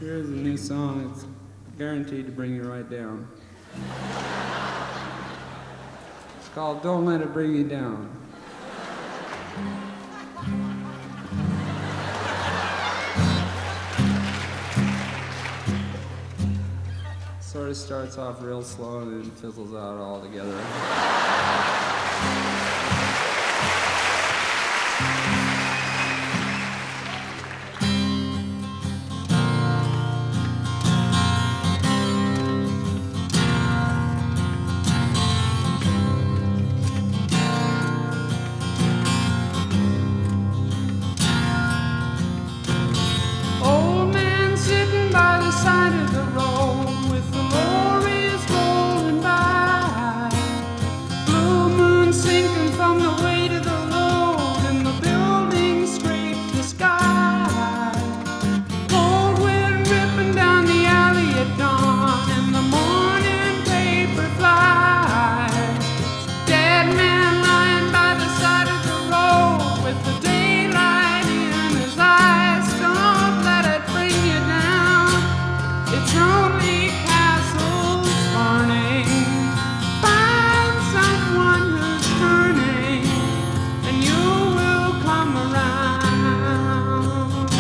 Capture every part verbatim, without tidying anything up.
here is a new song. It's guaranteed to bring you right down. It's called Don't Let It Bring You Down. Sort of starts off real slow and then fizzles out altogether. Old man sitting by the side of the road with the lorries rolling by. Blue moon sinking from the weight of the load, and the buildings scrape the sky. Cold wind ripping down the alley at dawn, and the morning paper flies. Dead man lying by the side of the road with the daylight in his eyes. Don't let it bring you down. It's only castles burning. Find someone who's turning, and you will come around.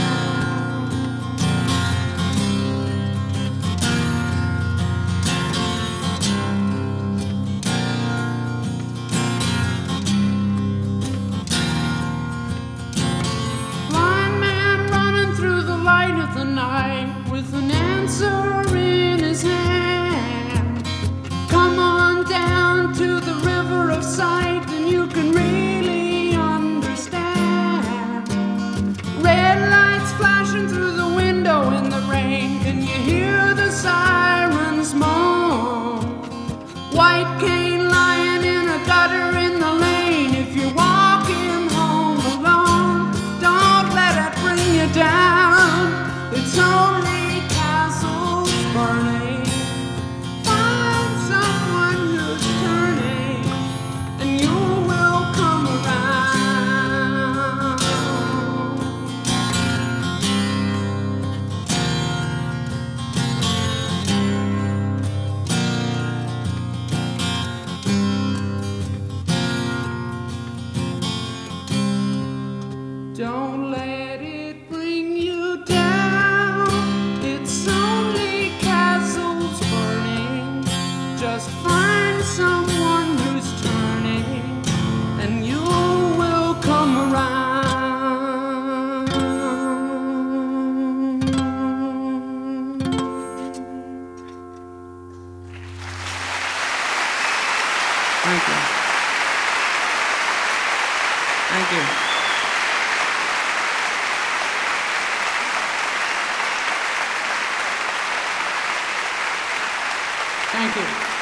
Blind man running through the light of the night with an answer in his hand. Come on down to the river of sight, and you can really understand. Red lights flashing through the window in the rain, and you hear the sirens moan. White cane lying in a gutter in the lane. If you're walking home alone, don't let it bring you down. It's only castles burning. Find someone who's turning, and you will come around. Don't let it bring you down. It's only castles burning. Just find someone who's turning, and you will come around. Thank you. Thank you. Thank you.